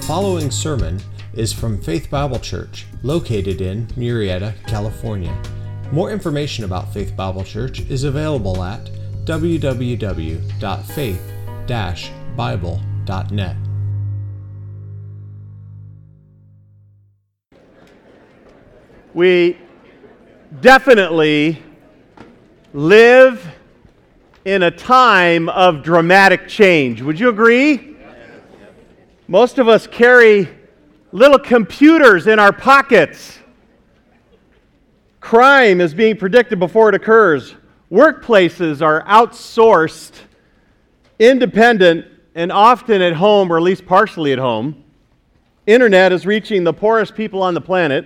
following sermon is from Faith Bible Church, located in Murrieta, California. More information about Faith Bible Church is available at www.faith-bible.net. We definitely live in a time of dramatic change. Would you agree? Most of us carry little computers in our pockets. Crime is being predicted before it occurs. Workplaces are outsourced, independent, and often at home, or at least partially at home. Internet is reaching the poorest people on the planet.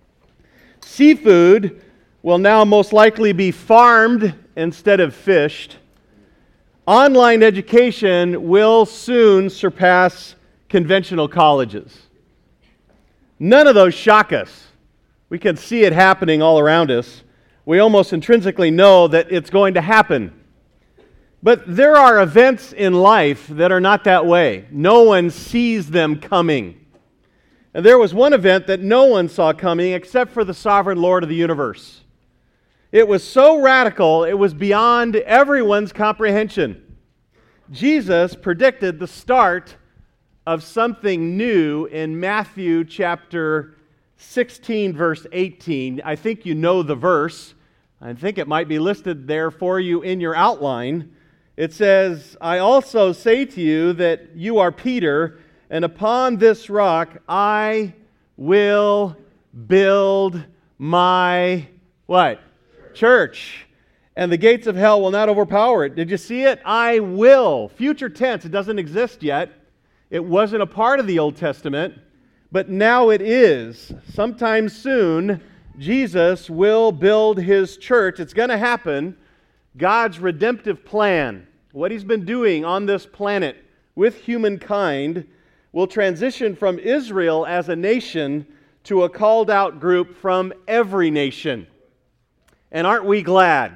Seafood will now most likely be farmed instead of fished. Online education will soon surpass conventional colleges. None of those shock us. We can see it happening all around us. We almost intrinsically know that it's going to happen. But there are events in life that are not that way. No one sees them coming. And there was one event that no one saw coming except for the sovereign Lord of the universe. It was so radical, it was beyond everyone's comprehension. Jesus predicted the start of something new in Matthew chapter 16, verse 18. I think you know the verse. I think it might be listed there for you in your outline. It says, "I also say to you that you are Peter, and upon this rock I will build my," what? Church. "And the gates of hell will not overpower it." Did you see it? I will. Future tense. It doesn't exist yet. It wasn't a part of the Old Testament, but now it is. Sometime soon, Jesus will build His church. It's going to happen. God's redemptive plan, what He's been doing on this planet with humankind, will transition from Israel as a nation to a called out group from every nation. And aren't we glad?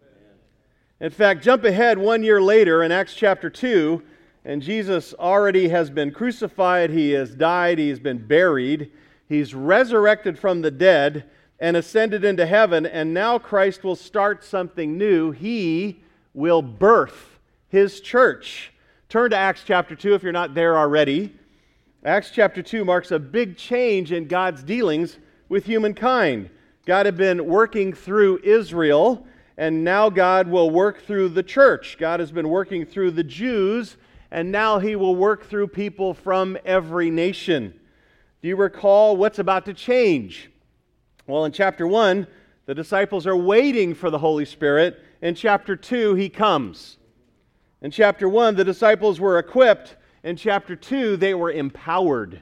In fact, jump ahead 1 year later in Acts chapter 2, and Jesus already has been crucified, He has died, He's been buried, He's resurrected from the dead and ascended into heaven, and now Christ will start something new. He will birth His church. Turn to Acts chapter 2 if you're not there already. Acts chapter 2 marks a big change in God's dealings with humankind. God had been working through Israel, and now God will work through the church. God has been working through the Jews, and now He will work through people from every nation. Do you recall what's about to change? Well, in chapter 1, the disciples are waiting for the Holy Spirit. In chapter 2, He comes. In chapter 1, the disciples were equipped. In chapter 2, they were empowered.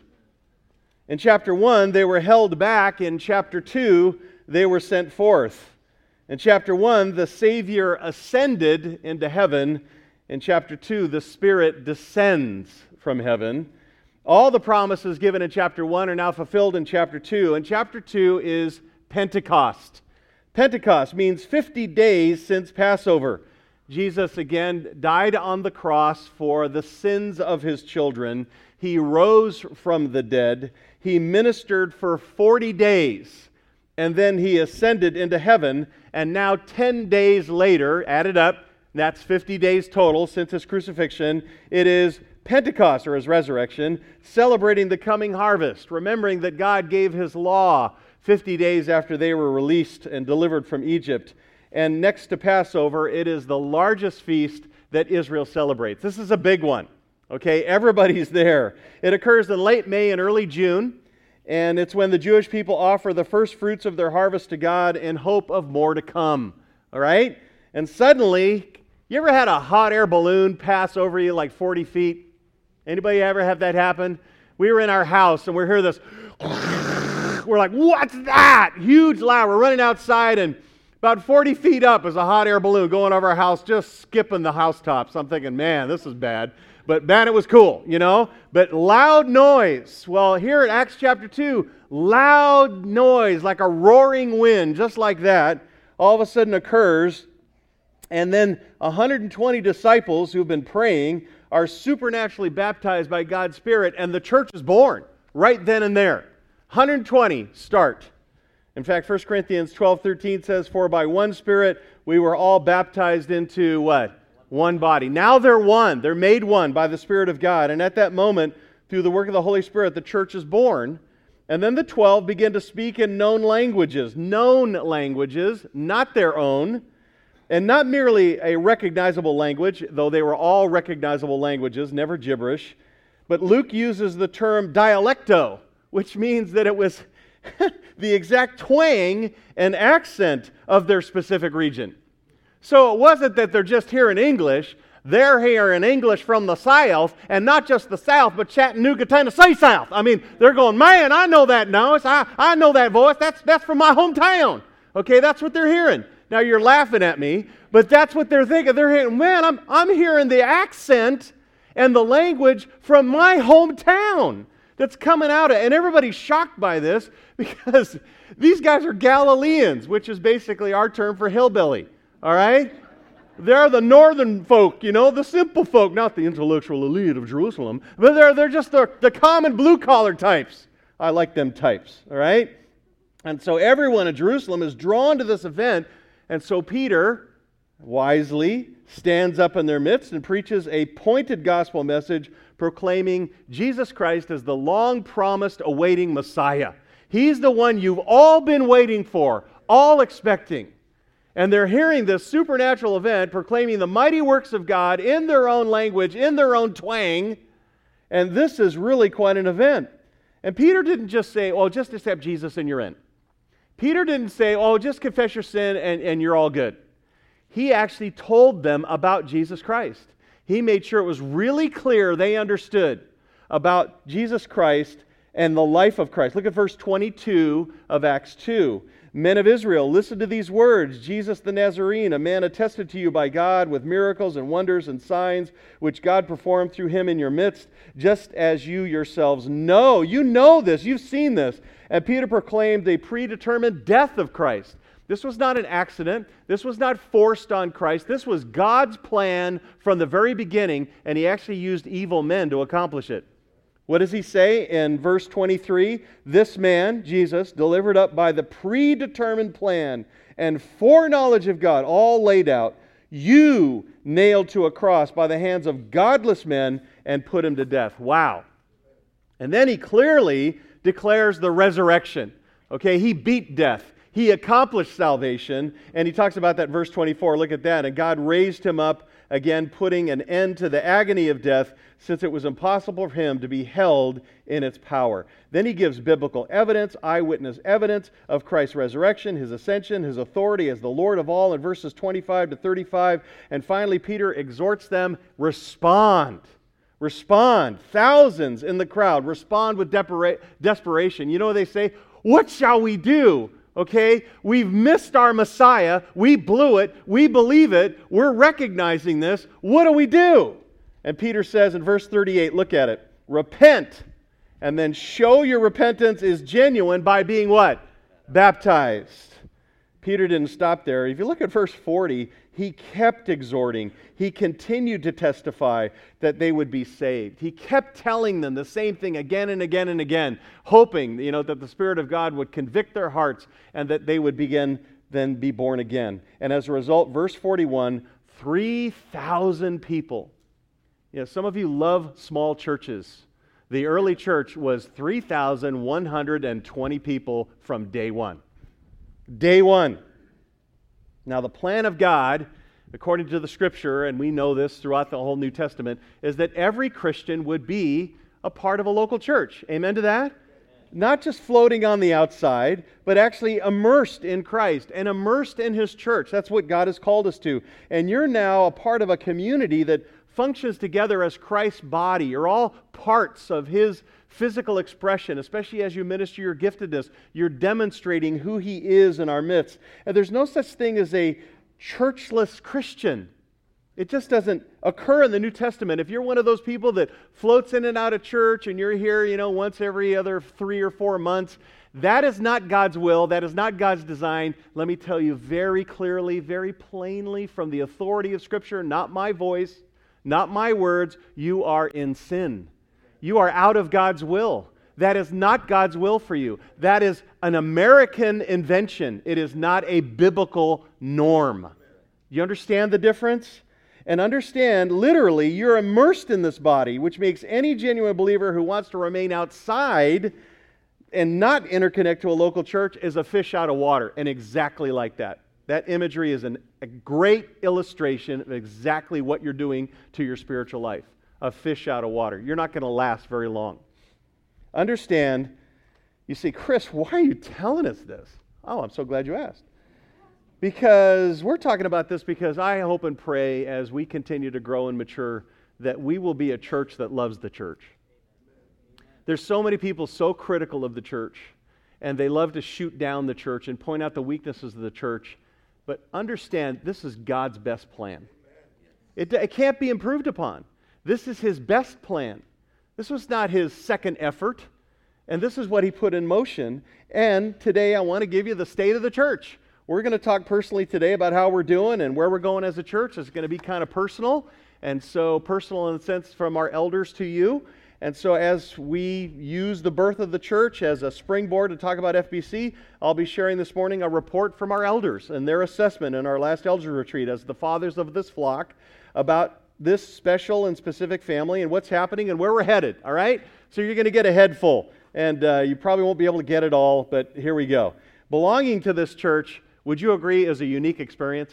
In chapter 1, they were held back. In chapter 2, they were sent forth. In chapter 1, the Savior ascended into heaven. In chapter 2, the Spirit descends from heaven. All the promises given in chapter 1 are now fulfilled in chapter 2. And chapter 2 is Pentecost. Pentecost means 50 days since Passover. Jesus again died on the cross for the sins of His children. He rose from the dead. He ministered for 40 days. And then He ascended into heaven. And now 10 days later, added up, that's 50 days total since His crucifixion. It is Pentecost, or His resurrection, celebrating the coming harvest, remembering that God gave His law 50 days after they were released and delivered from Egypt. And next to Passover, it is the largest feast that Israel celebrates. This is a big one, okay? Everybody's there. It occurs in late May and early June, and it's when the Jewish people offer the first fruits of their harvest to God in hope of more to come, all right? And suddenly, you ever had a hot air balloon pass over you like 40 feet? Anybody ever have that happen? We were in our house and we hear this. We're like, what's that? Huge loud. We're running outside and about 40 feet up is a hot air balloon going over our house, just skipping the housetops. I'm thinking, man, this is bad. But man, it was cool, you know? But loud noise. Well, here at Acts chapter 2, loud noise like a roaring wind, just like that, all of a sudden occurs. And then 120 disciples who've been praying are supernaturally baptized by God's Spirit, and the church is born right then and there. 120 start. In fact, 1 Corinthians 12:13 says, "For by one Spirit we were all baptized into" what? One body. Now they're one. They're made one by the Spirit of God. And at that moment, through the work of the Holy Spirit, the church is born. And then the 12 begin to speak in known languages, not their own, and not merely a recognizable language, though they were all recognizable languages, never gibberish. But Luke uses the term dialecto, which means that it was the exact twang and accent of their specific region. So it wasn't that they're just hearing English, they're hearing English from the South, and not just the South, but Chattanooga, Tennessee South. I mean, they're going, man, I know that noise, I know that voice, that's from my hometown. Okay, that's what they're hearing. Now you're laughing at me, but that's what they're thinking. They're hearing, man, I'm hearing the accent and the language from my hometown that's coming out of, and everybody's shocked by this because these guys are Galileans, which is basically our term for hillbilly, all right? They're the northern folk, the simple folk, not the intellectual elite of Jerusalem, but they're just the common blue-collar types. I like them types, all right? And so everyone in Jerusalem is drawn to this event, and so Peter wisely stands up in their midst and preaches a pointed gospel message proclaiming Jesus Christ as the long-promised awaiting Messiah. He's the one you've all been waiting for, all expecting. And they're hearing this supernatural event proclaiming the mighty works of God in their own language, in their own twang. And this is really quite an event. And Peter didn't just say, oh, just accept Jesus and you're in. Peter didn't say, oh, just confess your sin and you're all good. He actually told them about Jesus Christ. He made sure it was really clear they understood about Jesus Christ and the life of Christ. Look at verse 22 of Acts 2. Men of Israel, listen to these words. Jesus the Nazarene, a man attested to you by God with miracles and wonders and signs, which God performed through him in your midst, just as you yourselves know. You know this. You've seen this. And Peter proclaimed a predetermined death of Christ. This was not an accident. This was not forced on Christ. This was God's plan from the very beginning, and he actually used evil men to accomplish it. What does he say in verse 23? This man, Jesus, delivered up by the predetermined plan and foreknowledge of God, all laid out, you nailed to a cross by the hands of godless men and put him to death. Wow. And then he clearly declares the resurrection. Okay, he beat death. He accomplished salvation, and he talks about that verse 24. Look at that. And God raised him up again, putting an end to the agony of death, since it was impossible for him to be held in its power. Then he gives biblical evidence, eyewitness evidence of Christ's resurrection, his ascension, his authority as the Lord of all in verses 25 to 35. And finally, Peter exhorts them, respond. Respond. Thousands in the crowd respond with desperation. You know what they say? What shall we do? Okay, we've missed our Messiah. We blew it. We believe it. We're recognizing this. What do we do? And Peter says in verse 38, look at it. Repent, and then show your repentance is genuine by being what? Baptized. Peter didn't stop there. If you look at verse 40, he kept exhorting. He continued to testify that they would be saved. He kept telling them the same thing again and again and again, hoping, that the Spirit of God would convict their hearts and that they would then be born again. And as a result, verse 41, 3,000 people. Some of you love small churches. The early church was 3,120 people from day one. Day one. Now, the plan of God, according to the Scripture, and we know this throughout the whole New Testament, is that every Christian would be a part of a local church. Amen to that? Not just floating on the outside, but actually immersed in Christ and immersed in His church. That's what God has called us to. And you're now a part of a community that functions together as Christ's body. You're all parts of His physical expression, especially as you minister your giftedness. You're demonstrating who He is in our midst. And there's no such thing as a churchless Christian. It just doesn't occur in the New Testament. If you're one of those people that floats in and out of church and you're here, once every other 3 or 4 months, that is not God's will. That is not God's design. Let me tell you very clearly, very plainly from the authority of Scripture, not my voice, Not my words, you are in sin. You are out of God's will. That is not God's will for you. That is an American invention. It is not a biblical norm. You understand the difference? And understand, literally, you're immersed in this body, which makes any genuine believer who wants to remain outside and not interconnect to a local church is a fish out of water, and exactly like that. That imagery is a great illustration of exactly what you're doing to your spiritual life. A fish out of water. You're not going to last very long. Understand, you say, Chris, why are you telling us this? Oh, I'm so glad you asked. Because we're talking about this because I hope and pray as we continue to grow and mature that we will be a church that loves the church. There's so many people so critical of the church, and they love to shoot down the church and point out the weaknesses of the church. But understand, this is God's best plan. It can't be improved upon. This is His best plan. This was not His second effort, and this is what He put in motion. And today I want to give you the state of the church. We're going to talk personally today about how we're doing and where we're going as a church. It's going to be kind of personal, and so personal in the sense from our elders to you. And so as we use the birth of the church as a springboard to talk about FBC, I'll be sharing this morning a report from our elders and their assessment in our last elder retreat as the fathers of this flock about this special and specific family and what's happening and where we're headed, all right? So you're going to get a head full, and you probably won't be able to get it all, but here we go. Belonging to this church, would you agree, is a unique experience?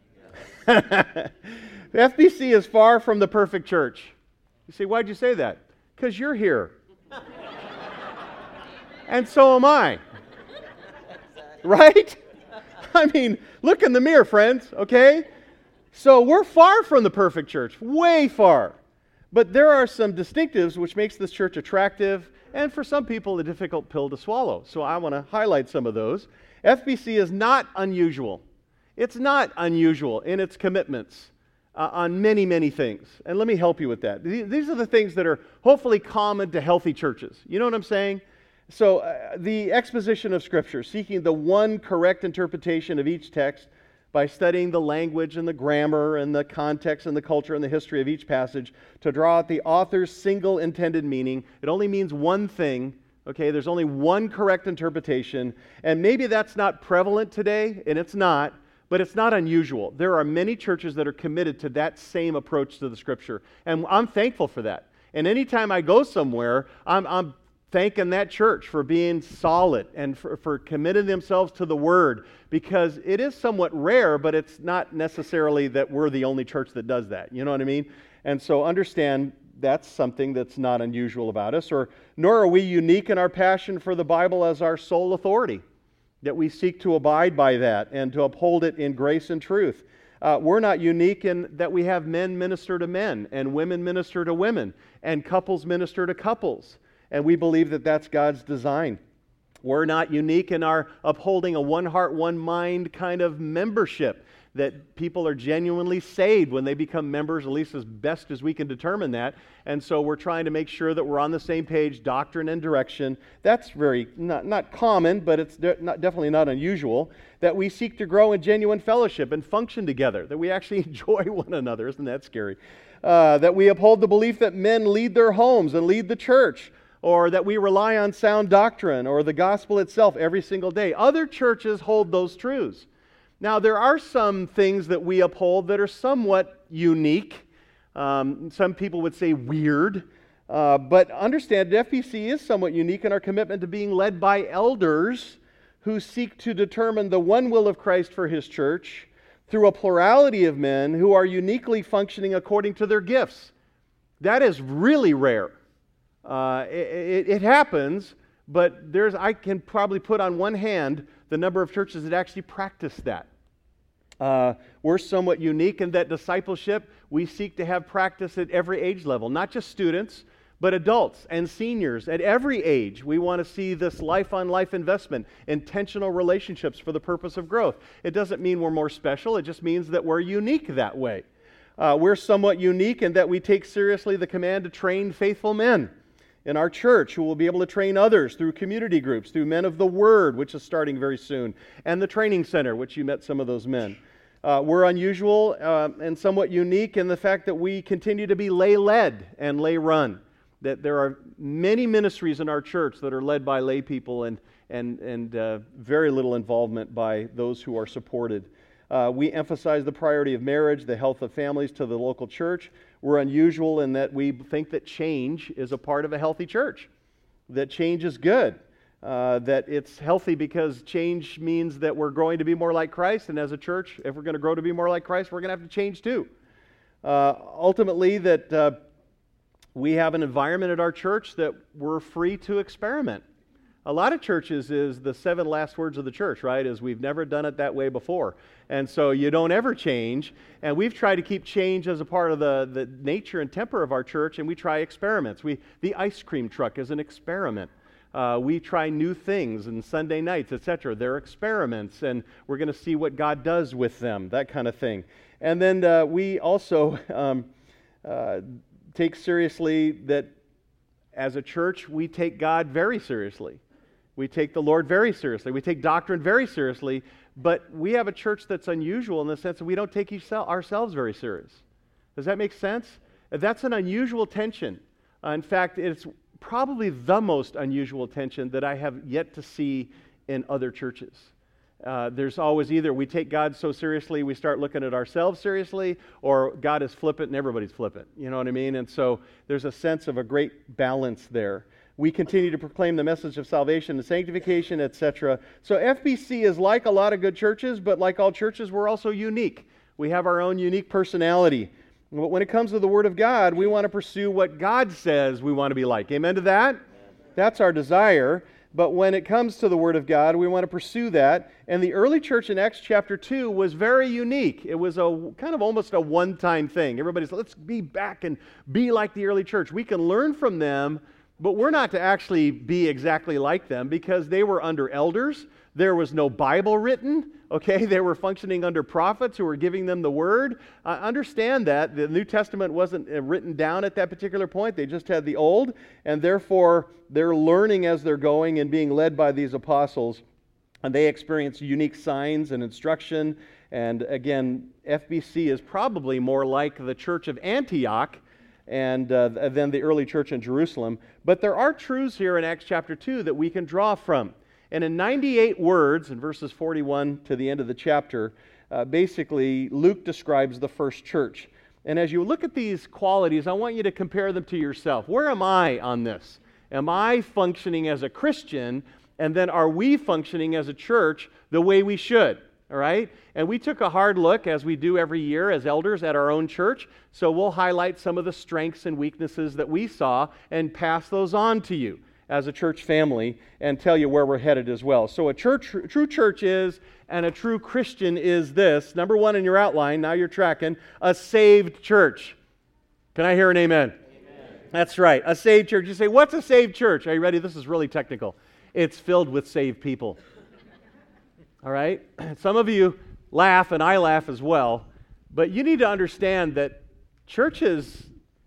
FBC is far from the perfect church. You say, why'd you say that? Because you're here. And so am I. Right? I mean, look in the mirror, friends, okay? So we're far from the perfect church, way far. But there are some distinctives which makes this church attractive and for some people a difficult pill to swallow. So I want to highlight some of those. FBC is not unusual. It's not unusual in its commitments on many, many things. And let me help you with that. These are the things that are hopefully common to healthy churches. You know what I'm saying? So the exposition of Scripture, seeking the one correct interpretation of each text by studying the language and the grammar and the context and the culture and the history of each passage to draw out the author's single intended meaning. It only means one thing, okay? There's only one correct interpretation, and maybe that's not prevalent today, and it's not, but it's not unusual. There are many churches that are committed to that same approach to the Scripture, and I'm thankful for that. And anytime I go somewhere, I'm thanking that church for being solid and for committing themselves to the Word, because it is somewhat rare, but it's not necessarily that we're the only church that does that. You know what I mean? And so understand that's something that's not unusual about us, nor are we unique in our passion for the Bible as our sole authority, that we seek to abide by that and to uphold it in grace and truth. We're not unique in that we have men minister to men and women minister to women and couples minister to couples. And we believe that that's God's design. We're not unique in our upholding a one heart, one mind kind of membership, that people are genuinely saved when they become members, at least as best as we can determine that. And so we're trying to make sure that we're on the same page, doctrine and direction. That's very, not common, but it's definitely not unusual, that we seek to grow in genuine fellowship and function together, that we actually enjoy one another. Isn't that scary? That we uphold the belief that men lead their homes and lead the church, or that we rely on sound doctrine or the gospel itself every single day. Other churches hold those truths. Now, there are some things that we uphold that are somewhat unique. Some people would say weird. But understand, FBC is somewhat unique in our commitment to being led by elders who seek to determine the one will of Christ for His church through a plurality of men who are uniquely functioning according to their gifts. That is really rare. It happens, but I can probably put on one hand the number of churches that actually practice that. We're somewhat unique in that discipleship, we seek to have practice at every age level, not just students, but adults and seniors at every age. We want to see this life-on-life investment, intentional relationships for the purpose of growth. It doesn't mean we're more special, it just means that we're unique that way. We're somewhat unique in that we take seriously the command to train faithful men in our church who will be able to train others through community groups, through Men of the Word, which is starting very soon, and the Training Center, which you met some of those men. We're unusual and somewhat unique in the fact that we continue to be lay-led and lay-run. That there are many ministries in our church that are led by lay people and very little involvement by those who are supported. We emphasize the priority of marriage, the health of families to the local church. We're unusual in that we think that change is a part of a healthy church, that change is good, that it's healthy because change means that we're growing to be more like Christ, and as a church, if we're going to grow to be more like Christ, we're going to have to change too. Ultimately, that we have an environment at our church that we're free to experiment. A lot of churches is the 7 last words of the church, right? Is we've never done it that way before. And so you don't ever change. And we've tried to keep change as a part of the nature and temper of our church, and we try experiments. The ice cream truck is an experiment. We try new things and Sunday nights, etc. They're experiments, and we're going to see what God does with them, that kind of thing. And then we also take seriously that as a church, we take God very seriously. We take the Lord very seriously. We take doctrine very seriously, but we have a church that's unusual in the sense that we don't take ourselves very serious. Does that make sense? That's an unusual tension. In fact, it's probably the most unusual tension that I have yet to see in other churches. There's always either we take God so seriously we start looking at ourselves seriously, or God is flippant and everybody's flippant. You know what I mean? And so there's a sense of a great balance there. We continue to proclaim the message of salvation and sanctification, etc. So FBC is like a lot of good churches, but like all churches, we're also unique. We have our own unique personality. But when it comes to the Word of God, we want to pursue what God says we want to be like. Amen to that? That's our desire. But when it comes to the Word of God, we want to pursue that. And the early church in Acts chapter 2 was very unique. It was a kind of almost a one-time thing. Everybody's, let's be back and be like the early church. We can learn from them, but we're not to actually be exactly like them because they were under elders. There was no Bible written, okay? They were functioning under prophets who were giving them the Word. Understand that. The New Testament wasn't written down at that particular point. They just had the Old, and therefore they're learning as they're going and being led by these apostles. And they experience unique signs and instruction. And again, FBC is probably more like the church of Antioch and than the early church in Jerusalem. But there are truths here in Acts chapter 2 that we can draw from. And in 98 words, in verses 41 to the end of the chapter, basically Luke describes the first church. And as you look at these qualities, I want you to compare them to yourself. Where am I on this? Am I functioning as a Christian? And then are we functioning as a church the way we should? All right? And we took a hard look, as we do every year as elders at our own church. So we'll highlight some of the strengths and weaknesses that we saw and pass those on to you as a church family and tell you where we're headed as well. So a true church is, and a true Christian is this. Number one in your outline, now you're tracking, a saved church. Can I hear an amen? Amen. That's right, a saved church. You say, what's a saved church? Are you ready? This is really technical. It's filled with saved people. All right? Some of you laugh, and I laugh as well, but you need to understand that churches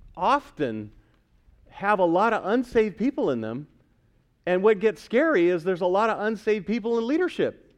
often have a lot of unsaved people in them, and what gets scary is there's a lot of unsaved people in leadership.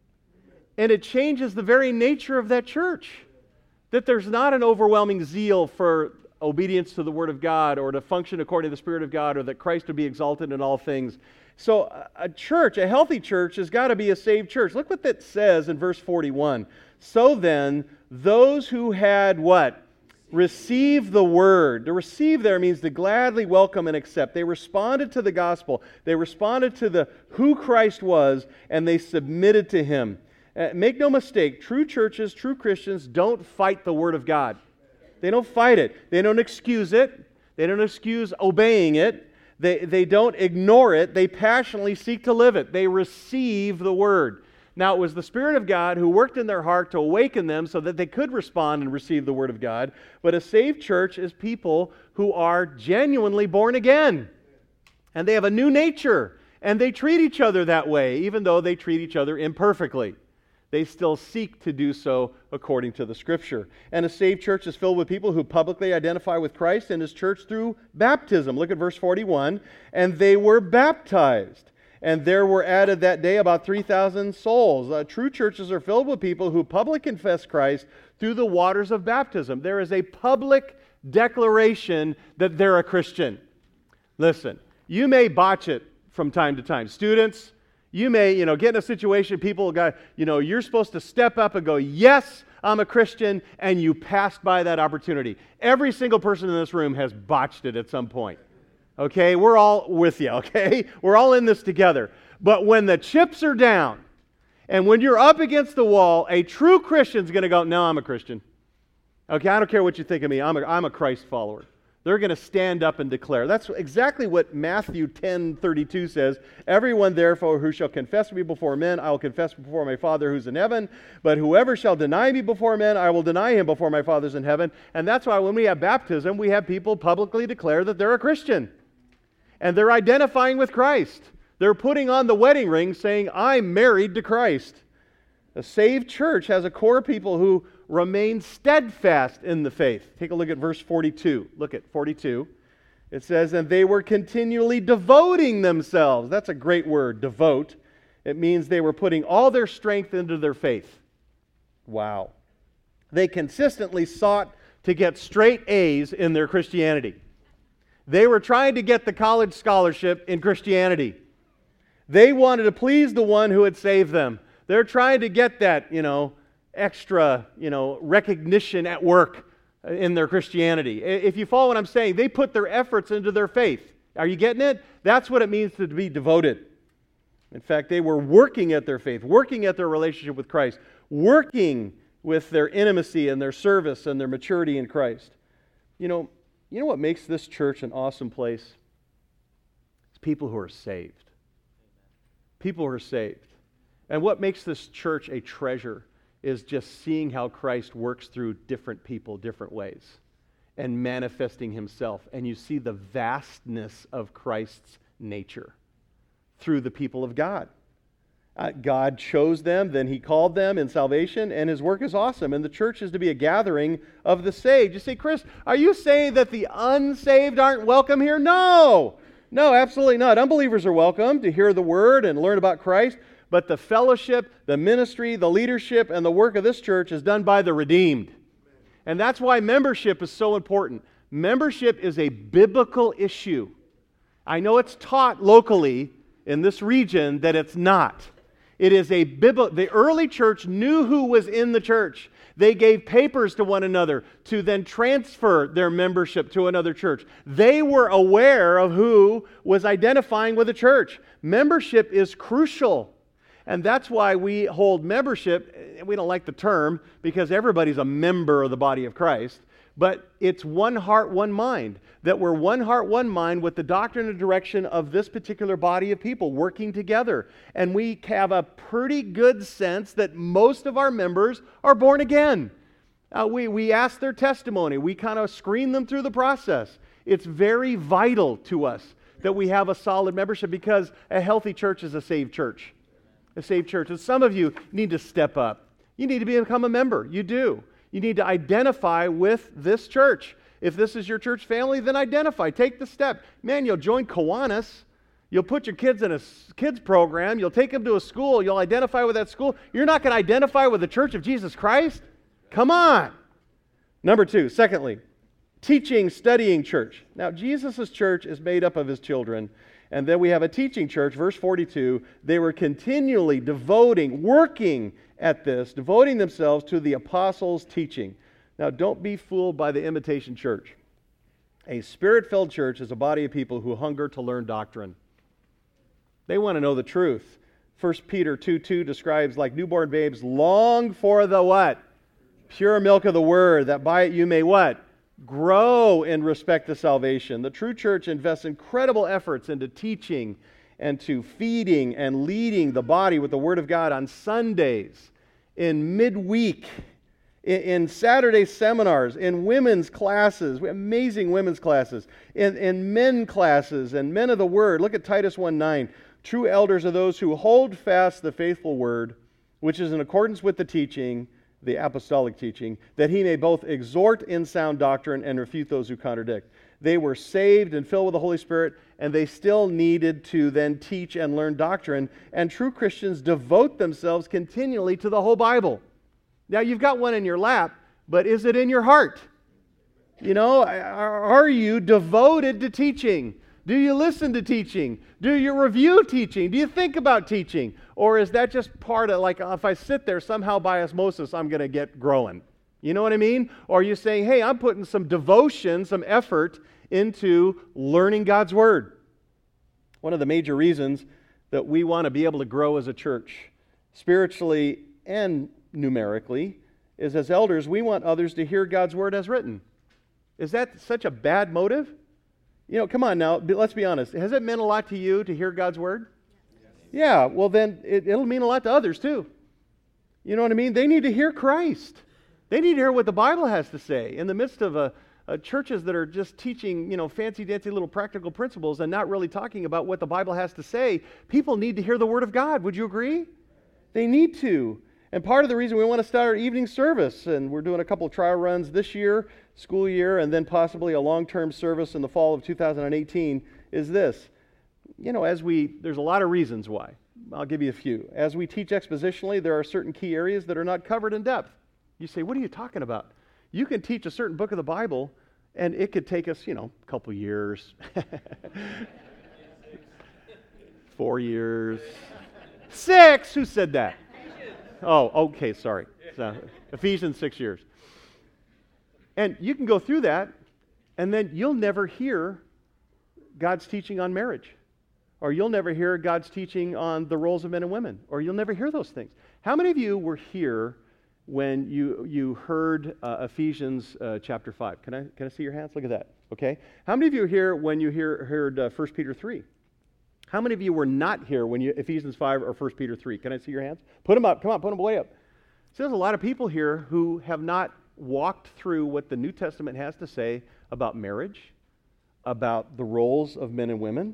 And it changes the very nature of that church, that there's not an overwhelming zeal for obedience to the Word of God or to function according to the Spirit of God or that Christ would be exalted in all things. So a church, a healthy church, has got to be a saved church. Look what that says in verse 41. So then, those who had what? Receive the word. To receive there means to gladly welcome and accept. They responded to the gospel. They responded to who Christ was, and they submitted to Him. Make no mistake, true churches, true Christians don't fight the Word of God. They don't fight it. They don't excuse it. They don't excuse obeying it. They don't ignore it. They passionately seek to live it. They receive the Word. Now, it was the Spirit of God who worked in their heart to awaken them so that they could respond and receive the Word of God. But a saved church is people who are genuinely born again. And they have a new nature. And they treat each other that way, even though they treat each other imperfectly. They still seek to do so according to the Scripture. And a saved church is filled with people who publicly identify with Christ and His church through baptism. Look at verse 41. And they were baptized. And there were added that day about 3,000 souls. True churches are filled with people who publicly confess Christ through the waters of baptism. There is a public declaration that they're a Christian. Listen, you may botch it from time to time. Students, you may, get in a situation, people got, you're supposed to step up and go, yes, I'm a Christian, and you passed by that opportunity. Every single person in this room has botched it at some point. Okay, we're all with you, okay? We're all in this together. But when the chips are down, and when you're up against the wall, a true Christian's going to go, no, I'm a Christian. Okay, I don't care what you think of me, I'm a Christ follower. They're going to stand up and declare. That's exactly what Matthew 10:32 says. Everyone therefore who shall confess me before men, I will confess before my Father who's in heaven. But whoever shall deny me before men, I will deny him before my Father's in heaven. And that's why when we have baptism, we have people publicly declare that they're a Christian. And they're identifying with Christ. They're putting on the wedding ring saying, I'm married to Christ. A saved church has a core of people who remain steadfast in the faith. Take a look at verse 42. Look at 42. It says, and they were continually devoting themselves. That's a great word, devote. It means they were putting all their strength into their faith. Wow. They consistently sought to get straight A's in their Christianity. They were trying to get the college scholarship in Christianity. They wanted to please the one who had saved them. They're trying to get that, extra, recognition at work in their Christianity. If you follow what I'm saying, they put their efforts into their faith. Are you getting it? That's what it means to be devoted. In fact, they were working at their faith, working at their relationship with Christ, working with their intimacy and their service and their maturity in Christ. You know what makes this church an awesome place? It's people who are saved. People who are saved. And what makes this church a treasure is just seeing how Christ works through different people, different ways, and manifesting himself. And you see the vastness of Christ's nature through the people of God. God chose them, then he called them in salvation, and his work is awesome. And the church is to be a gathering of the saved. You say, Chris, are you saying that the unsaved aren't welcome here? No, absolutely not. Unbelievers are welcome to hear the word and learn about Christ. But the fellowship, the ministry, the leadership, and the work of this church is done by the redeemed. And that's why membership is so important. Membership is a biblical issue. I know it's taught locally in this region that it's not. It is a biblical. The early church knew who was in the church. They gave papers to one another to then transfer their membership to another church. They were aware of who was identifying with the church. Membership is crucial. And that's why we hold membership. We don't like the term because everybody's a member of the body of Christ. But it's one heart, one mind. That we're one heart, one mind with the doctrine and direction of this particular body of people working together. And we have a pretty good sense that most of our members are born again. We ask their testimony. We kind of screen them through the process. It's very vital to us that we have a solid membership because a healthy church is a saved church. A saved church. And some of you need to step up. You need to become a member. You do. You need to identify with this church. If this is your church family, then identify. Take the step. Man, you'll join Kiwanis. You'll put your kids in a kids program. You'll take them to a school. You'll identify with that school. You're not going to identify with the Church of Jesus Christ? Come on. Number two, secondly, teaching, studying church. Now, Jesus' church is made up of his children. And then we have a teaching church, verse 42. They were continually working at this, devoting themselves to the apostles' teaching. Now, don't be fooled by the imitation church. A spirit-filled church is a body of people who hunger to learn doctrine. They want to know the truth. 1 Peter 2:2 describes, like newborn babes, long for the what? Pure milk of the word, that by it you may what? Grow in respect to salvation. The true church invests incredible efforts into teaching and to feeding and leading the body with the Word of God on Sundays, in midweek, in Saturday seminars, in women's classes, amazing women's classes, in men classes and men of the Word. Look at Titus 1:9. True elders are those who hold fast the faithful word, which is in accordance with the teaching, the apostolic teaching, that he may both exhort in sound doctrine and refute those who contradict. They were saved and filled with the Holy Spirit, and they still needed to then teach and learn doctrine. And true Christians devote themselves continually to the whole Bible. Now, you've got one in your lap, but is it in your heart? You know, are you devoted to teaching? Do you listen to teaching? Do you review teaching? Do you think about teaching? Or is that just part of, like, if I sit there, somehow by osmosis, I'm going to get growing? You know what I mean? Or are you saying, hey, I'm putting some devotion, some effort into learning God's Word? One of the major reasons that we want to be able to grow as a church, spiritually and numerically, is as elders, we want others to hear God's Word as written. Is that such a bad motive? You know, come on now, let's be honest. Has it meant a lot to you to hear God's Word? Yes. Yeah, well then it'll mean a lot to others too. You know what I mean? They need to hear Christ. They need to hear what the Bible has to say. In the midst of churches that are just teaching, fancy-dancy little practical principles and not really talking about what the Bible has to say, people need to hear the Word of God. Would you agree? They need to. And part of the reason we want to start our evening service, and we're doing a couple of trial runs this year, school year, and then possibly a long-term service in the fall of 2018, is this. There's a lot of reasons why. I'll give you a few. As we teach expositionally, there are certain key areas that are not covered in depth. You say, what are you talking about? You can teach a certain book of the Bible, and it could take us, a couple years. 4 years. 6! Who said that? Oh, okay, sorry. So, Ephesians 6 years. And you can go through that, and then you'll never hear God's teaching on marriage. Or you'll never hear God's teaching on the roles of men and women. Or you'll never hear those things. How many of you were here when you heard Ephesians chapter 5? Can I see your hands? Look at that. Okay. How many of you were here when you heard 1 Peter 3? How many of you were not here when Ephesians 5 or 1 Peter 3? Can I see your hands? Put them up. Come on, put them way up. So there's a lot of people here who have not walked through what the New Testament has to say about marriage, about the roles of men and women,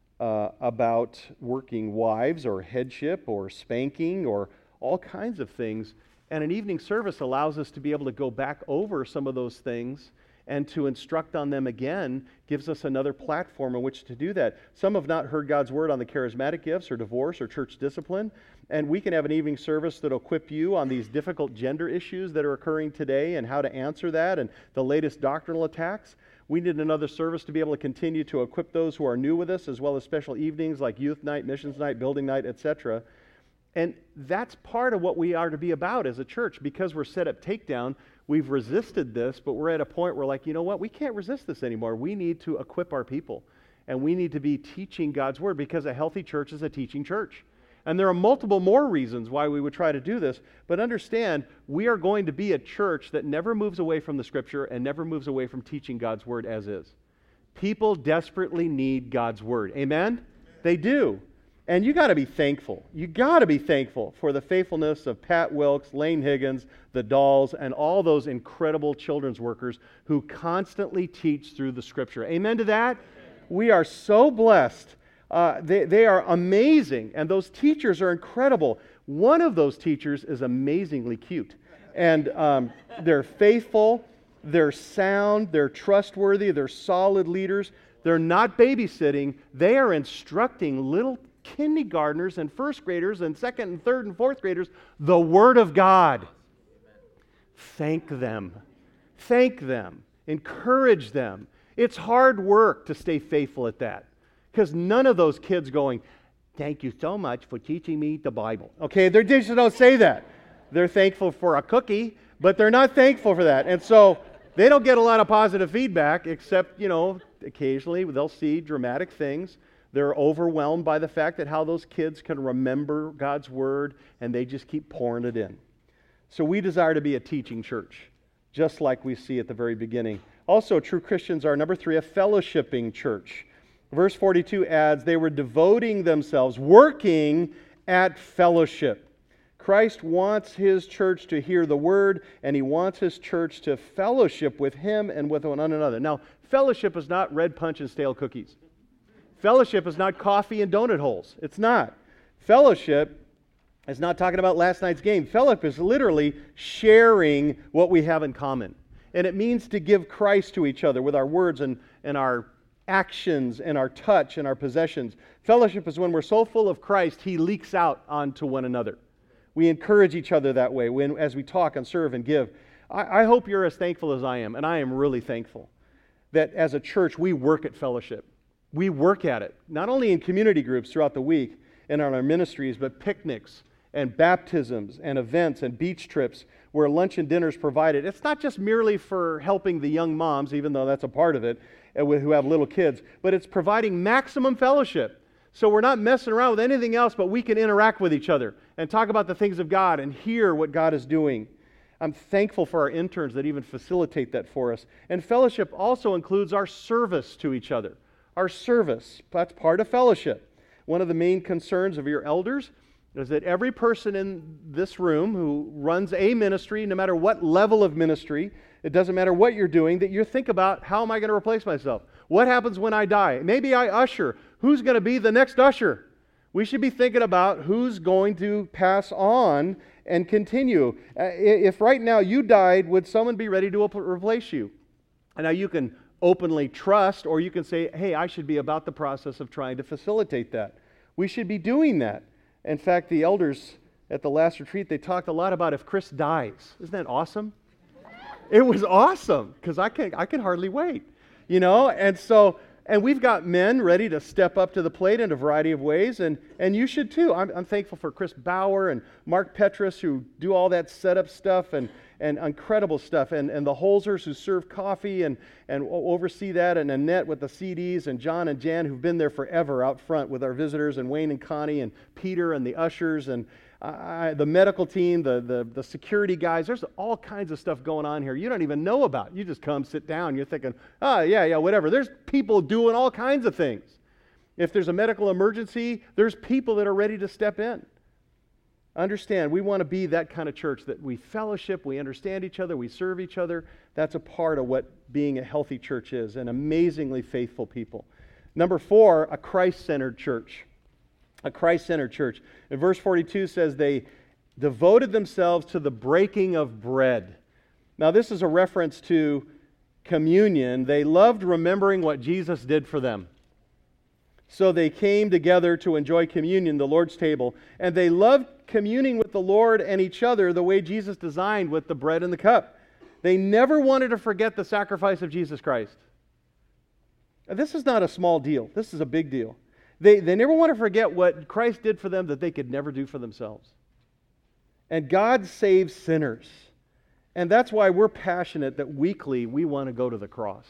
about working wives or headship or spanking or all kinds of things. And an evening service allows us to be able to go back over some of those things and to instruct on them again, gives us another platform in which to do that. Some have not heard God's Word on the charismatic gifts or divorce or church discipline, and we can have an evening service that will equip you on these difficult gender issues that are occurring today and how to answer that and the latest doctrinal attacks. We need another service to be able to continue to equip those who are new with us, as well as special evenings like youth night, missions night, building night, etc. And that's part of what we are to be about as a church. Because we're set up takedown, we've resisted this, but we're at a point where, like, you know what? We can't resist this anymore. We need to equip our people. And we need to be teaching God's Word, because a healthy church is a teaching church. And there are multiple more reasons why we would try to do this. But understand, we are going to be a church that never moves away from the Scripture and never moves away from teaching God's Word as is. People desperately need God's Word. Amen? They do. And you got to be thankful. You got to be thankful for the faithfulness of Pat Wilkes, Lane Higgins, the Dolls, and all those incredible children's workers who constantly teach through the Scripture. Amen to that? We are so blessed. They are amazing, and those teachers are incredible. One of those teachers is amazingly cute, and they're faithful, they're sound, they're trustworthy, they're solid leaders. They're not babysitting. They are instructing little kindergartners and first graders and second and third and fourth graders the Word of God. Thank them. Thank them. Encourage them. It's hard work to stay faithful at that, because none of those kids going, thank you so much for teaching me the Bible. Okay, they just don't say that. They're thankful for a cookie, but they're not thankful for that. And so they don't get a lot of positive feedback, except, occasionally they'll see dramatic things. They're overwhelmed by the fact that how those kids can remember God's Word, and they just keep pouring it in. So we desire to be a teaching church, just like we see at the very beginning. Also, true Christians are, number 3, a fellowshipping church. Verse 42 adds, they were devoting themselves, working at fellowship. Christ wants His church to hear the Word, and He wants His church to fellowship with Him and with one another. Now, fellowship is not red punch and stale cookies. Fellowship is not coffee and donut holes. It's not. Fellowship is not talking about last night's game. Fellowship is literally sharing what we have in common. And it means to give Christ to each other with our words and our actions and our touch and our possessions. Fellowship is when we're so full of Christ, He leaks out onto one another. We encourage each other that way as we talk and serve and give. I hope you're as thankful as I am, and I am really thankful that as a church we work at fellowship. We work at it, not only in community groups throughout the week and on our ministries, but picnics and baptisms and events and beach trips where lunch and dinner is provided. It's not just merely for helping the young moms, even though that's a part of it, who have little kids, but it's providing maximum fellowship. So we're not messing around with anything else, but we can interact with each other and talk about the things of God and hear what God is doing. I'm thankful for our interns that even facilitate that for us. And fellowship also includes our service to each other. Our service, that's part of fellowship. One of the main concerns of your elders is that every person in this room who runs a ministry, no matter what level of ministry, it doesn't matter what you're doing, that you think about, how am I going to replace myself? What happens when I die? Maybe I usher. Who's going to be the next usher? We should be thinking about who's going to pass on and continue. If right now you died, would someone be ready to replace you? And now you can openly trust, or you can say, hey, I should be about the process of trying to facilitate that. We should be doing that. In fact, the elders at the last retreat, they talked a lot about if Chris dies. Isn't that awesome? It was awesome, because I can hardly wait. And we've got men ready to step up to the plate in a variety of ways, and you should too. I'm thankful for Chris Bauer and Mark Petrus, who do all that setup stuff and incredible stuff, and the Holzers who serve coffee and oversee that, and Annette with the CDs, and John and Jan who've been there forever out front with our visitors, and Wayne and Connie, and Peter and the ushers, and the medical team, the security guys. There's all kinds of stuff going on here you don't even know about. You just come, sit down, you're thinking, yeah, whatever. There's people doing all kinds of things. If there's a medical emergency, there's people that are ready to step in. Understand, we want to be that kind of church, that we fellowship, we understand each other, we serve each other. That's a part of what being a healthy church is, and amazingly faithful people. Number 4, a Christ-centered church. A Christ-centered church. In verse 42 says they devoted themselves to the breaking of bread. Now this is a reference to communion. They loved remembering what Jesus did for them. So they came together to enjoy communion, the Lord's table, and they loved communing with the Lord and each other the way Jesus designed with the bread and the cup. They never wanted to forget the sacrifice of Jesus Christ. Now, this is not a small deal. This is a big deal. They never want to forget what Christ did for them that they could never do for themselves. And God saves sinners. And that's why we're passionate that weekly we want to go to the cross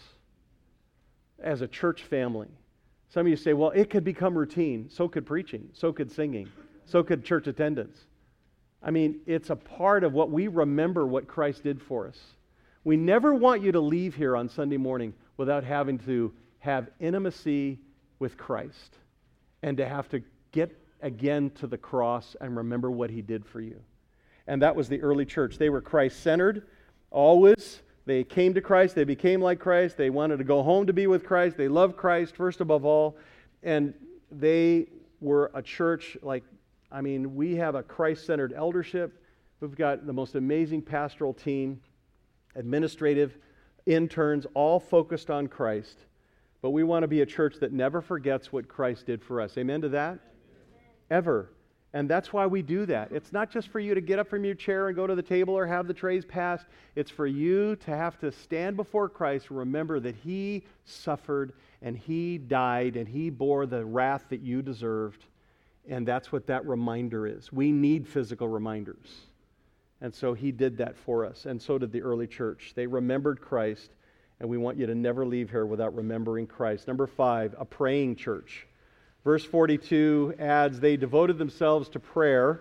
as a church family. Some of you say, well, it could become routine. So could preaching. So could singing. So could church attendance. I mean, it's a part of what we remember what Christ did for us. We never want you to leave here on Sunday morning without having to have intimacy with Christ and to have to get again to the cross and remember what He did for you. And that was the early church. They were Christ-centered, always. They came to Christ. They became like Christ. They wanted to go home to be with Christ. They loved Christ first above all. And they were a church we have a Christ-centered eldership. We've got the most amazing pastoral team, administrative, interns, all focused on Christ. But we want to be a church that never forgets what Christ did for us. Amen to that? Ever. And that's why we do that. It's not just for you to get up from your chair and go to the table or have the trays passed. It's for you to have to stand before Christ and remember that He suffered and He died and He bore the wrath that you deserved. And that's what that reminder is. We need physical reminders. And so He did that for us. And so did the early church. They remembered Christ. And we want you to never leave here without remembering Christ. Number 5, a praying church. Verse 42 adds, they devoted themselves to prayer.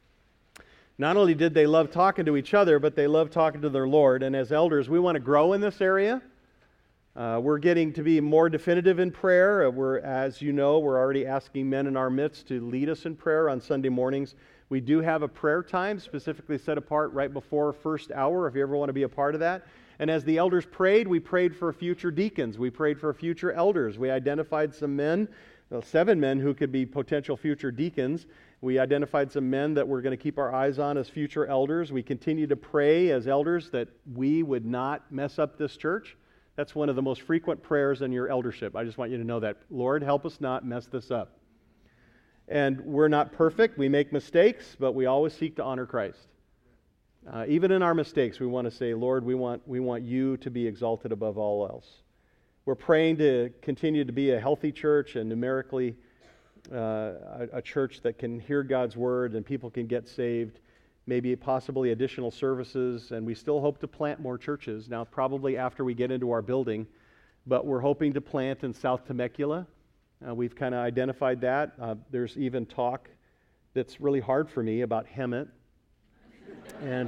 Not only did they love talking to each other, but they loved talking to their Lord. And as elders, we want to grow in this area. We're getting to be more definitive in prayer. As you know, we're already asking men in our midst to lead us in prayer on Sunday mornings. We do have a prayer time specifically set apart right before first hour, if you ever want to be a part of that. And as the elders prayed, we prayed for future deacons. We prayed for future elders. We identified some men, 7 men who could be potential future deacons. We identified some men that we're going to keep our eyes on as future elders. We continue to pray as elders that we would not mess up this church, That's one of the most frequent prayers in your eldership. I just want you to know that. Lord, help us not mess this up. And we're not perfect. We make mistakes, but we always seek to honor Christ. Even in our mistakes, we want to say, Lord, we want you to be exalted above all else. We're praying to continue to be a healthy church and numerically a church that can hear God's word and people can get saved, maybe possibly additional services, and we still hope to plant more churches. Now, probably after we get into our building, but we're hoping to plant in South Temecula. We've kind of identified that. There's even talk that's really hard for me about Hemet. And,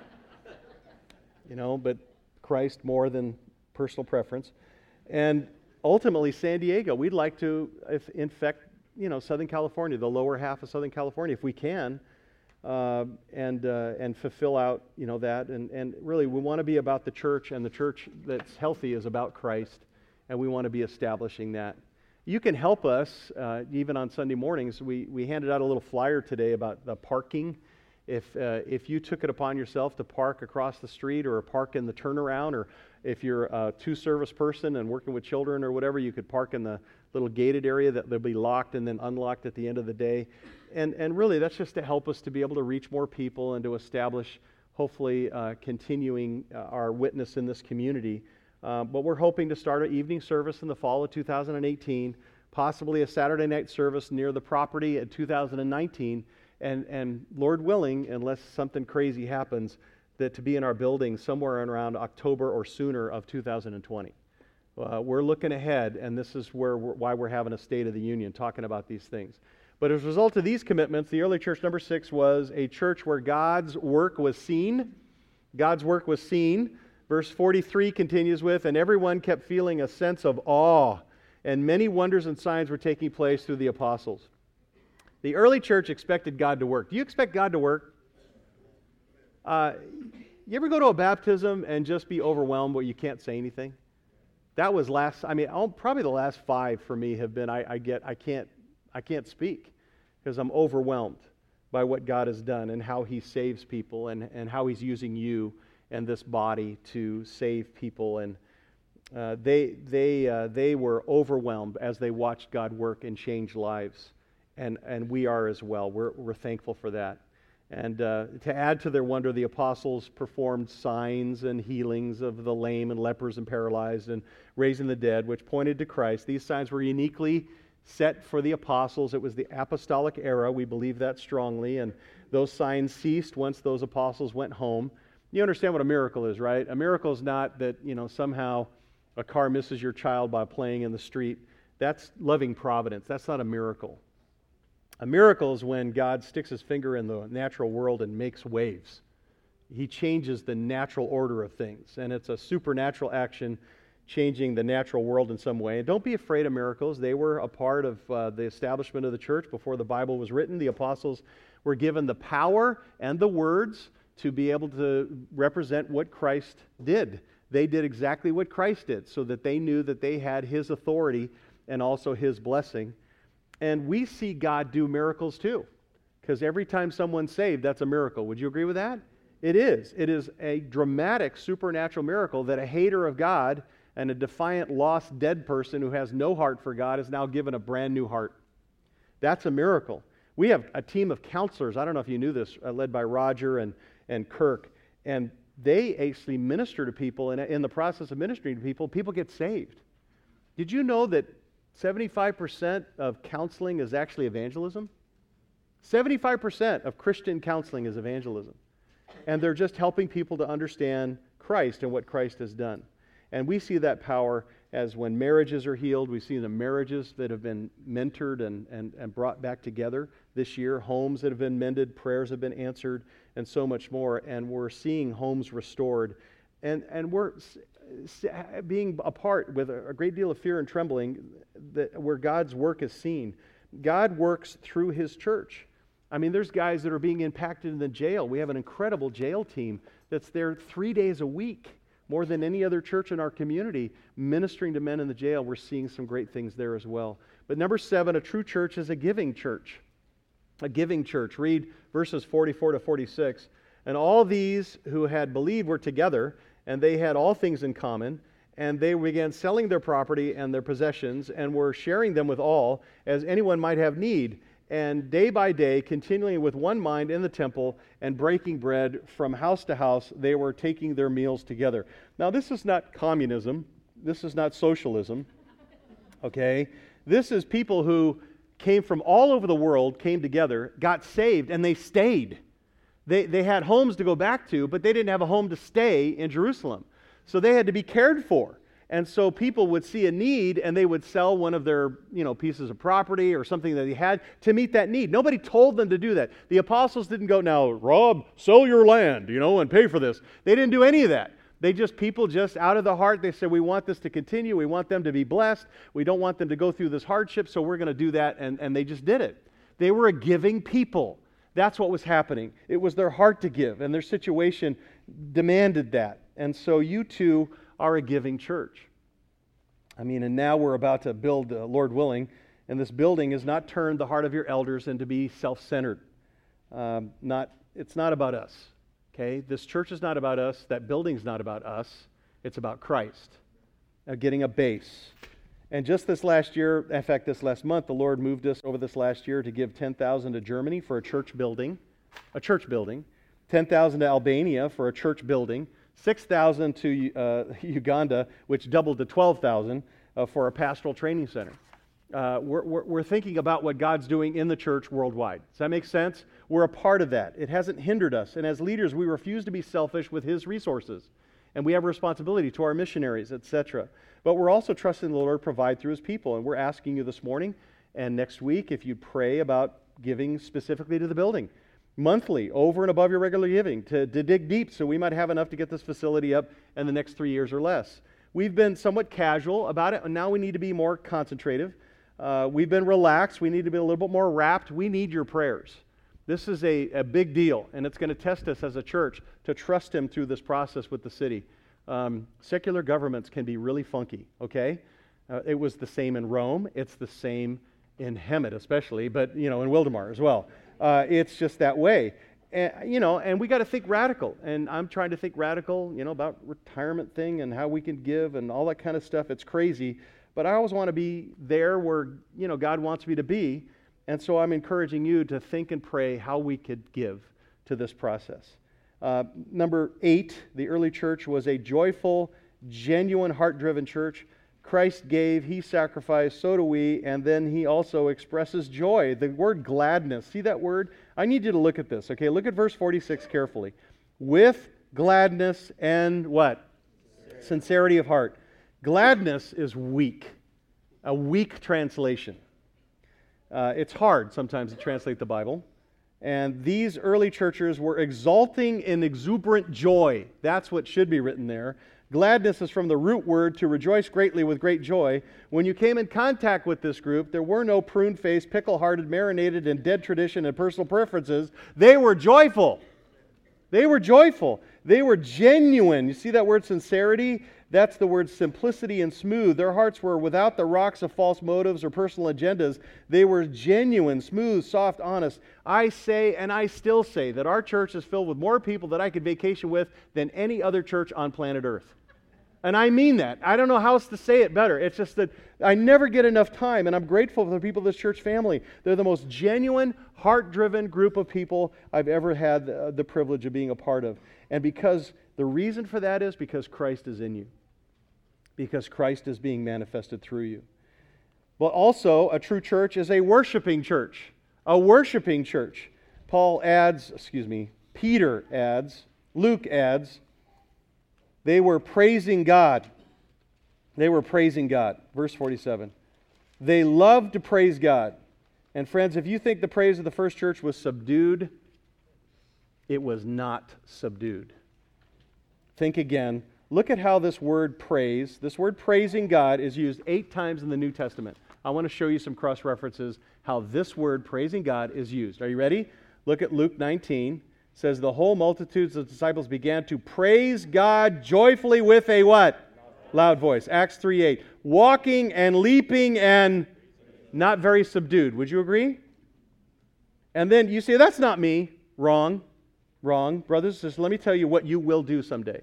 but Christ more than personal preference. And ultimately, San Diego, we'd like to infect, Southern California, the lower half of Southern California, if we can, and fulfill out, that. And really, we want to be about the church, and the church that's healthy is about Christ, and we want to be establishing that. You can help us, even on Sunday mornings. We handed out a little flyer today about the parking. If you took it upon yourself to park across the street or park in the turnaround, or if you're a two-service person and working with children or whatever, you could park in the little gated area that they'll be locked and then unlocked at the end of the day. And really, that's just to help us to be able to reach more people and to establish, hopefully, continuing our witness in this community. But we're hoping to start an evening service in the fall of 2018, possibly a Saturday night service near the property in 2019, and Lord willing, unless something crazy happens, that to be in our building somewhere around October or sooner of 2020. We're looking ahead, and this is why we're having a State of the Union, talking about these things. But as a result of these commitments, the early church, number 6, was a church where God's work was seen. God's work was seen. Verse 43 continues with, and everyone kept feeling a sense of awe, and many wonders and signs were taking place through the apostles. The early church expected God to work. Do you expect God to work? You ever go to a baptism and just be overwhelmed where you can't say anything? That was probably the last 5 for me have been I can't speak because I'm overwhelmed by what God has done and how He saves people and how He's using you and this body to save people. And they were overwhelmed as they watched God work and change lives. And we are as well. We're thankful for that. And to add to their wonder, the apostles performed signs and healings of the lame and lepers and paralyzed and raising the dead, which pointed to Christ. These signs were uniquely set for the apostles. It was the apostolic era. We believe that strongly. And those signs ceased once those apostles went home. You understand what a miracle is, right? A miracle is not that, somehow a car misses your child by playing in the street. That's loving providence. That's not a miracle. A miracle is when God sticks His finger in the natural world and makes waves. He changes the natural order of things, and it's a supernatural action changing the natural world in some way. And don't be afraid of miracles. They were a part of the establishment of the church before the Bible was written. The apostles were given the power and the words to be able to represent what Christ did. They did exactly what Christ did, so that they knew that they had His authority and also His blessing. And we see God do miracles too, because every time someone's saved, that's a miracle. Would you agree with that? It is. It is a dramatic supernatural miracle that a hater of God and a defiant, lost, dead person who has no heart for God is now given a brand new heart. That's a miracle. We have a team of counselors, I don't know if you knew this, led by Roger and Kirk, and they actually minister to people, and in the process of ministering to people, people get saved. Did you know that 75% of counseling is actually evangelism? 75% of Christian counseling is evangelism. And they're just helping people to understand Christ and what Christ has done. And we see that power as when marriages are healed. We see the marriages that have been mentored and brought back together this year, homes that have been mended, prayers have been answered, and so much more. And we're seeing homes restored. And we're being apart with a great deal of fear and trembling where God's work is seen. God works through His church. I mean, there's guys that are being impacted in the jail. We have an incredible jail team that's there 3 days a week, more than any other church in our community, ministering to men in the jail. We're seeing some great things there as well. But number 7, a true church is a giving church. A giving church. Read verses 44 to 46. And all these who had believed were together, and they had all things in common, and they began selling their property and their possessions and were sharing them with all as anyone might have need. And day by day, continuing with one mind in the temple and breaking bread from house to house, they were taking their meals together. Now, this is not communism. This is not socialism. Okay? This is people who came from all over the world, came together, got saved, and they stayed. They had homes to go back to, but they didn't have a home to stay in Jerusalem. So they had to be cared for. And so people would see a need and they would sell one of their, pieces of property or something that they had to meet that need. Nobody told them to do that. The apostles didn't go, now, Rob, sell your land, and pay for this. They didn't do any of that. People out of the heart, they said, we want this to continue. We want them to be blessed. We don't want them to go through this hardship, so we're going to do that. And they just did it. They were a giving people. That's what was happening. It was their heart to give, and their situation demanded that. And so you too are a giving church. And now we're about to build, Lord willing, and this building has not turned the heart of your elders into be self-centered. It's not about us. Okay? This church is not about us. That building's not about us. It's about Christ. Getting a base. And just this last year, in fact, this last month, the Lord moved us over this last year to give $10,000 to Germany for a church building, $10,000 to Albania for a church building, $6,000 to Uganda, which doubled to $12,000 for a pastoral training center. We're thinking about what God's doing in the church worldwide. Does that make sense? We're a part of that. It hasn't hindered us. And as leaders, we refuse to be selfish with His resources. And we have a responsibility to our missionaries, etc. But we're also trusting the Lord to provide through His people. And we're asking you this morning and next week if you'd pray about giving specifically to the building. Monthly, over and above your regular giving, to dig deep so we might have enough to get this facility up in the next 3 years or less. We've been somewhat casual about it, and now we need to be more concentrative. We've been relaxed. We need to be a little bit more rapt. We need your prayers. This is a big deal, and it's going to test us as a church to trust Him through this process with the city. Secular governments can be really funky, okay? It was the same in Rome. It's the same in Hemet especially, but, in Wildemar as well. It's just that way. And we got to think radical. And I'm trying to think radical, about retirement thing and how we can give and all that kind of stuff. It's crazy. But I always want to be there where, God wants me to be. And so I'm encouraging you to think and pray how we could give to this process. Number 8, the early church was a joyful, genuine, heart-driven church. Christ gave, He sacrificed, so do we, and then He also expresses joy. The word gladness, see that word? I need you to look at this, okay? Look at verse 46 carefully. With gladness and what? Sincerity of heart. Gladness is weak, a weak translation. It's hard sometimes to translate the Bible. And these early churches were exulting in exuberant joy. That's what should be written there. Gladness is from the root word to rejoice greatly with great joy. When you came in contact with this group, there were no prune-faced, pickle-hearted, marinated in dead tradition and personal preferences. They were joyful. They were joyful. They were genuine. You see that word sincerity? That's the word simplicity and smooth. Their hearts were without the rocks of false motives or personal agendas. They were genuine, smooth, soft, honest. I say, and I still say, that our church is filled with more people that I could vacation with than any other church on planet Earth. And I mean that. I don't know how else to say it better. It's just that I never get enough time, and I'm grateful for the people of this church family. They're the most genuine, heart-driven group of people I've ever had the privilege of being a part of. And because the reason for that is because Christ is in you. Because Christ is being manifested through you. But also, a true church is a worshiping church. A worshiping church. Peter adds, Luke adds, they were praising God. They were praising God. Verse 47. They loved to praise God. And friends, if you think the praise of the first church was subdued, it was not subdued. Think again. Look at how this word praise, this word praising God, is used 8 times in the New Testament. I want to show you some cross-references how this word praising God is used. Are you ready? Look at Luke 19. It says, the whole multitudes of disciples began to praise God joyfully with a what? Loud voice. Acts 3:8. Walking and leaping and not very subdued. Would you agree? And then you say, that's not me. Wrong. Wrong. Brothers and sisters, let me tell you what you will do someday.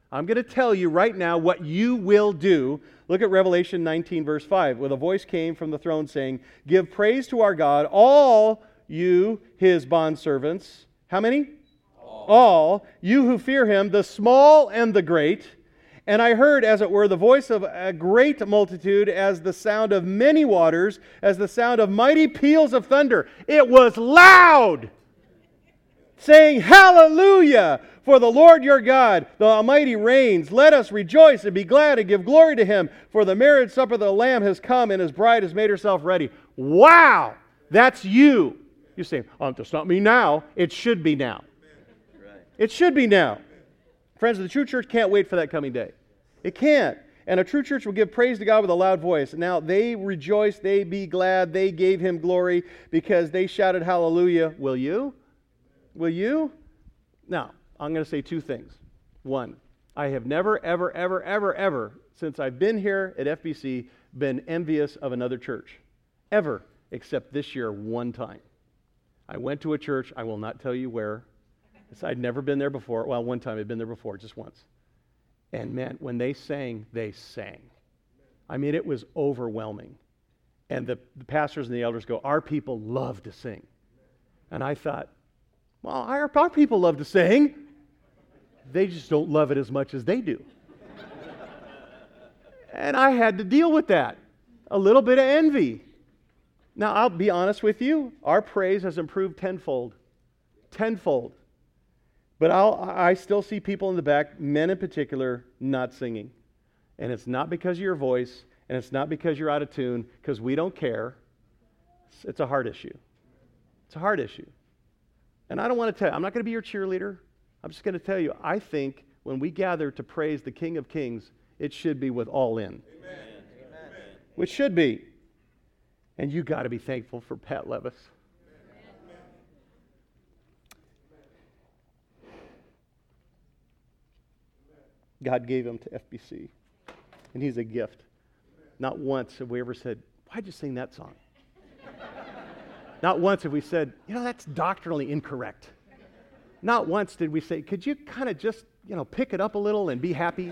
I'm going to tell you right now what you will do. Look at Revelation 19, verse 5, where the voice came from the throne saying, "Give praise to our God, all you, His bondservants." How many? All. You who fear Him, the small and the great. And I heard, as it were, the voice of a great multitude, as the sound of many waters, as the sound of mighty peals of thunder. It was loud, saying, "Hallelujah! For the Lord your God, the Almighty reigns. Let us rejoice and be glad and give glory to Him. For the marriage supper of the Lamb has come, and His bride has made herself ready." Wow! That's you. You say, "Oh, that's not me now." It should be now. It should be now. Friends, the true church can't wait for that coming day. It can't. And a true church will give praise to God with a loud voice. Now, they rejoice, they be glad, they gave Him glory because they shouted hallelujah. Will you? Will you? Now, I'm going to say two things. One, I have never, ever, ever, ever, ever, since I've been here at FBC, been envious of another church. Ever, except this year one time. I went to a church, I will not tell you where. I'd never been there before. Well, one time I'd been there before, just once. And man, when they sang, they sang. I mean, it was overwhelming. And the pastors and the elders go, "Our people love to sing." And I thought, well, our people love to sing. They just don't love it as much as they do. And I had to deal with that. A little bit of envy. Now, I'll be honest with you. Our praise has improved tenfold. Tenfold. But I still see people in the back, men in particular, not singing. And it's not because of your voice, and it's not because you're out of tune, because we don't care. It's a heart issue. It's a heart issue. And I don't want to tell you, I'm not going to be your cheerleader. I'm just going to tell you, I think when we gather to praise the King of Kings, it should be with all in. Amen. Which should be. And you got to be thankful for Pat Levis. God gave him to FBC, and he's a gift. Not once have we ever said, "Why'd you sing that song?" Not once have we said, "That's doctrinally incorrect." Not once did we say, "Could you kind of just, pick it up a little and be happy?"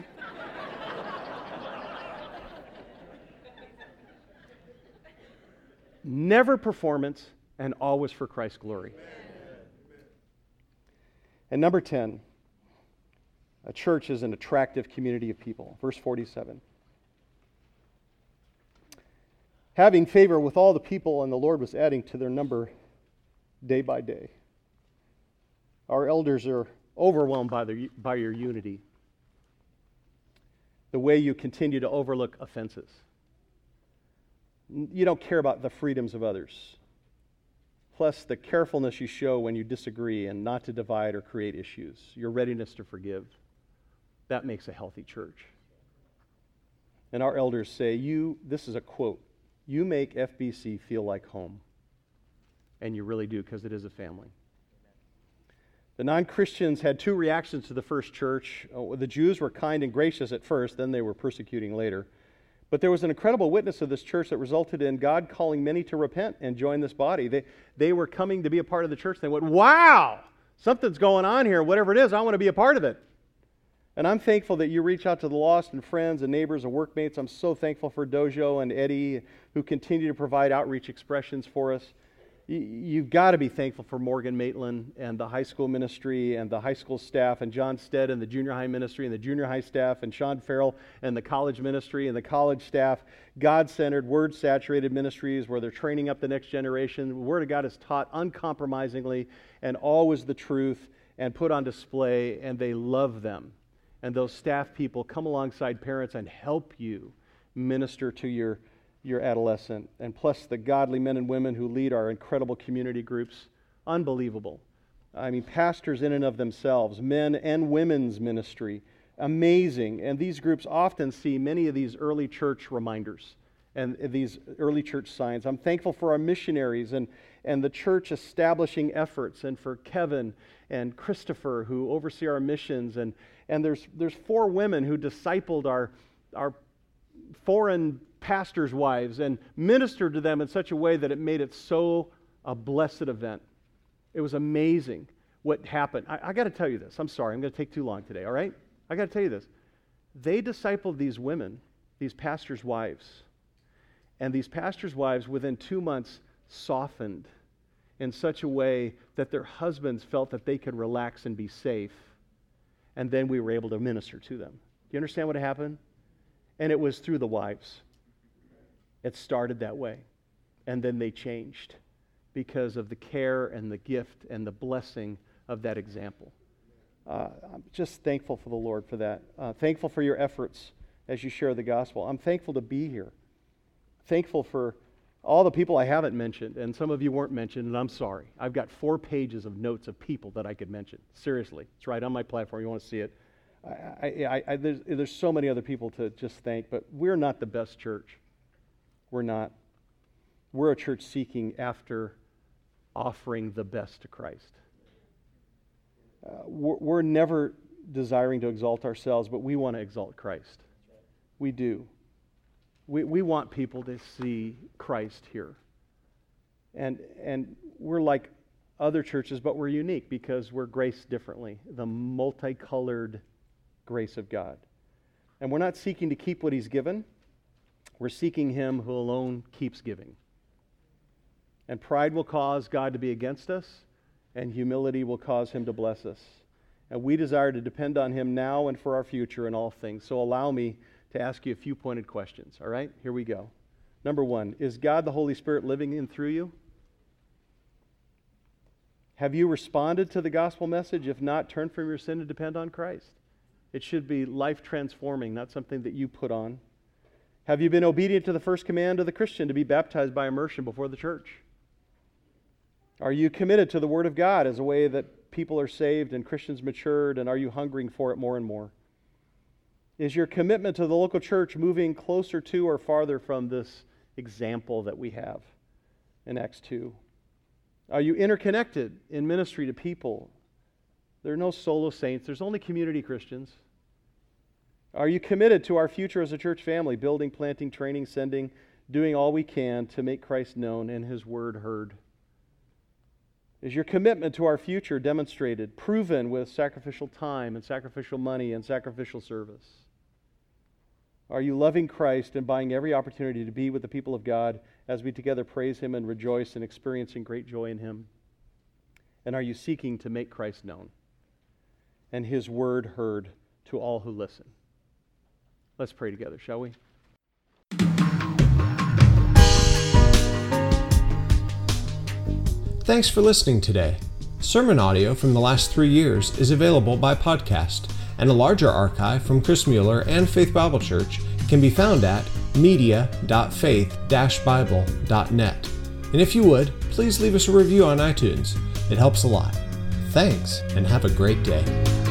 Never performance, and always for Christ's glory. And number 10, a church is an attractive community of people. Verse 47. Having favor with all the people, and the Lord was adding to their number day by day. Our elders are overwhelmed by your unity. The way you continue to overlook offenses. You don't care about the freedoms of others. Plus, the carefulness you show when you disagree and not to divide or create issues. Your readiness to forgive. That makes a healthy church. And our elders say, this is a quote, "You make FBC feel like home." And you really do, because it is a family. The non-Christians had two reactions to the first church. The Jews were kind and gracious at first, then they were persecuting later. But there was an incredible witness of this church that resulted in God calling many to repent and join this body. They were coming to be a part of the church. They went, "Wow, something's going on here. Whatever it is, I want to be a part of it." And I'm thankful that you reach out to the lost and friends and neighbors and workmates. I'm so thankful for Dojo and Eddie, who continue to provide outreach expressions for us. You've got to be thankful for Morgan Maitland and the high school ministry and the high school staff, and John Stead and the junior high ministry and the junior high staff, and Sean Farrell and the college ministry and the college staff. God-centered, word-saturated ministries where they're training up the next generation. The Word of God is taught uncompromisingly and always the truth and put on display, and they love them. And those staff people come alongside parents and help you minister to your adolescent. And plus the godly men and women who lead our incredible community groups. Unbelievable. I mean, pastors in and of themselves, men and women's ministry. Amazing. And these groups often see many of these early church reminders and these early church signs. I'm thankful for our missionaries and the church establishing efforts, and for Kevin and Christopher who oversee our missions. And there's 4 women who discipled our foreign pastors' wives and ministered to them in such a way that it made it so a blessed event. It was amazing what happened. I got to tell you this. I'm sorry. I'm going to take too long today, all right? I got to tell you this. They discipled these women, these pastors' wives. And these pastors' wives, within 2 months, softened in such a way that their husbands felt that they could relax and be safe. And then we were able to minister to them. Do you understand what happened? And it was through the wives. It started that way. And then they changed because of the care and the gift and the blessing of that example. I'm just thankful for the Lord for that. Thankful for your efforts as you share the gospel. I'm thankful to be here. Thankful for all the people I haven't mentioned, and some of you weren't mentioned, and I'm sorry. I've got 4 pages of notes of people that I could mention. Seriously. It's right on my platform. You want to see it. There's so many other people to just thank, but we're not the best church. We're not. We're a church seeking after offering the best to Christ. We're never desiring to exalt ourselves, but we want to exalt Christ. We do. We want people to see Christ here. And we're like other churches, but we're unique because we're graced differently. The multicolored grace of God. And we're not seeking to keep what He's given. We're seeking Him who alone keeps giving. And pride will cause God to be against us, and humility will cause Him to bless us. And we desire to depend on Him now and for our future in all things. So allow me to ask you a few pointed questions. All right? Here we go. Number 1, is God the Holy Spirit living in through you? Have you responded to the gospel message? If not, turn from your sin and depend on Christ. It should be life transforming, not something that you put on. Have you been obedient to the first command of the Christian to be baptized by immersion before the church? Are you committed to the Word of God as a way that people are saved and Christians matured, and are you hungering for it more and more? Is your commitment to the local church moving closer to or farther from this example that we have in Acts 2? Are you interconnected in ministry to people? There are no solo saints. There's only community Christians. Are you committed to our future as a church family, building, planting, training, sending, doing all we can to make Christ known and His Word heard? Is your commitment to our future demonstrated, proven with sacrificial time and sacrificial money and sacrificial service? Are you loving Christ and buying every opportunity to be with the people of God as we together praise Him and rejoice and experiencing great joy in Him? And are you seeking to make Christ known and His Word heard to all who listen? Let's pray together, shall we? Thanks for listening today. Sermon audio from the last 3 years is available by podcast, and a larger archive from Chris Mueller and Faith Bible Church can be found at media.faith-bible.net. And if you would, please leave us a review on iTunes. It helps a lot. Thanks, and have a great day.